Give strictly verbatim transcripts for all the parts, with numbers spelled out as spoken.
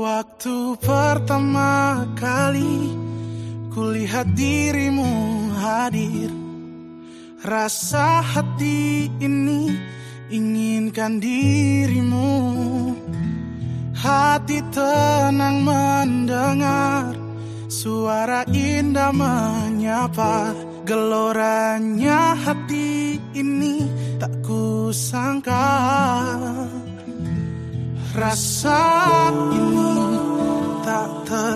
Waktu pertama kali kulihat dirimu hadir, rasa hati ini inginkan dirimu. Hati tenang mendengar suara indah menyapa. Geloranya hati ini tak kusangka. Rasa ini tak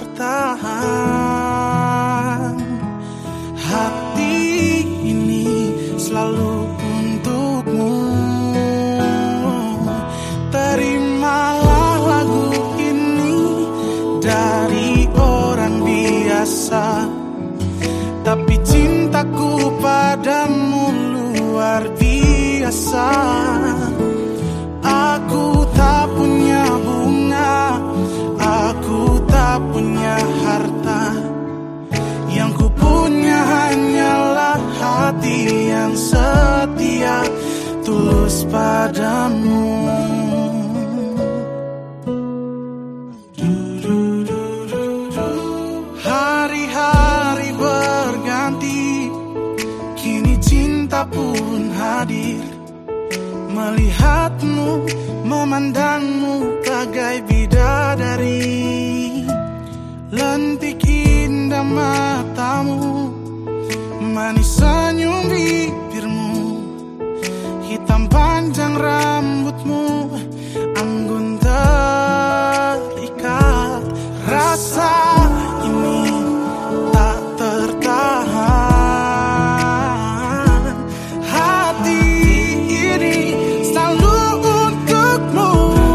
tertahan. Hati ini selalu untukmu. Terimalah lagu ini dari orang biasa, tapi cintaku padamu luar biasa. Aku tak punya bunga, aku tak punya harta. Yang ku punya hanyalah hati yang setia, tulus padamu. Hari-hari berganti, kini cinta pun hadir. Melihatmu, memandangmu bagai bidadari. Lentik indah matamu, manis senyum bibirmu, hitam panjang rambutmu, anggun terikat. Rasa ini tak tertahan. Hati ini selalu untukmu.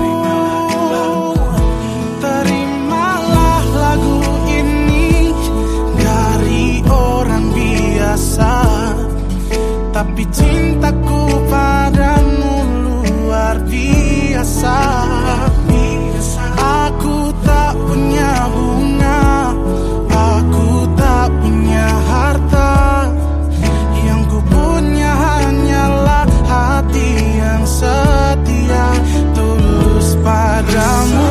Terimalah lagu ini dari orang biasa, tapi cintaku padamu luar biasa. Aku tak punya bunga, aku tak punya harta. Yang ku punya hanyalah hati yang setia, tulus padamu.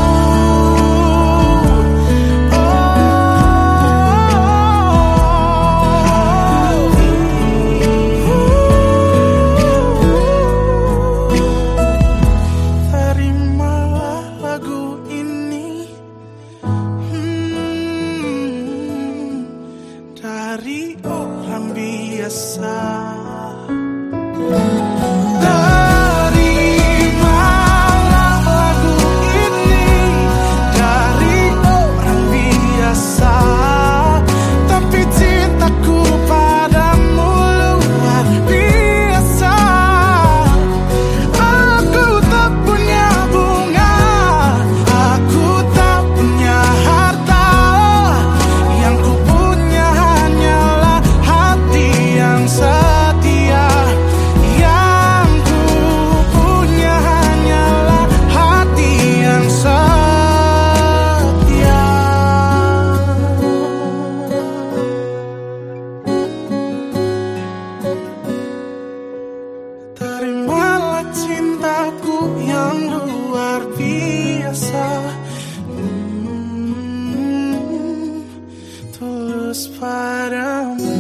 Dari orang biasa. Terimalah lagu ini dari orang biasa, tapi cintaku padamu luar biasa. Aku tak punya bunga, aku tak punya harta. Yang ku punya hanyalah hati yang setia. Yang ku punya hanyalah hati yang setia. Terimalah cintaku yang luar biasa, hmm, tulus padamu.